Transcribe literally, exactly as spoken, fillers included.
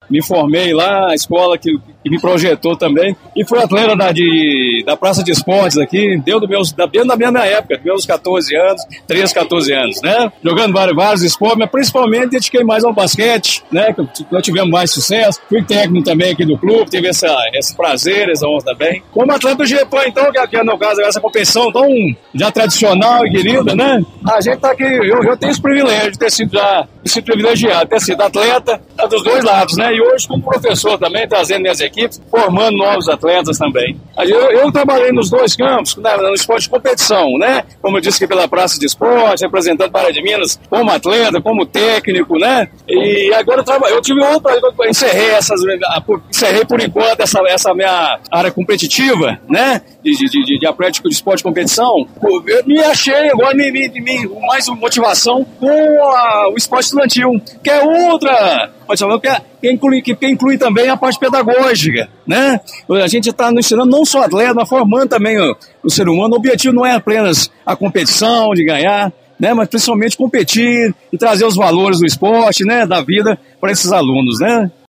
me formei lá, a escola que, que me projetou também, e fui atleta da, de, da Praça de Esportes aqui, deu do meus, da, dentro da minha época, dos meus catorze anos, treze, catorze anos, né? Jogando vários, vários esportes, mas principalmente dediquei mais ao basquete, né? Que nós tivemos mais sucesso. Fui técnico também aqui do clube, tive essa, esse prazer, essa honra também. Como atleta do GEPAN, então, que é no caso, essa competição tão já tradicional e querida, né? A gente tá aqui, eu, eu tenho esse privilégio de ter sido já, esse privilegiado, ter sido atleta dos dois lados, né? E hoje como professor também, trazendo minhas equipes, formando novos atletas também. Eu, eu trabalhei nos dois campos, né, no esporte de competição, né? Como eu disse aqui pela Praça de Esporte, representando Pará de Minas como atleta, como técnico, né? E agora eu, trabalho, eu tive outra, eu encerrei essas, encerrei por enquanto essa, essa minha área competitiva, né? De, de, de, de atlético de esporte de competição. Eu me achei agora me, me, me, mais motivação com a, o esporte estudantil, que é outra, pode falar, que, é, que, inclui, que, que inclui também a parte pedagógica, né? A gente está ensinando não só atleta, mas formando também o, o ser humano. O objetivo não é apenas a competição, de ganhar, né? Mas principalmente competir e trazer os valores do esporte, né? Da vida para esses alunos, né?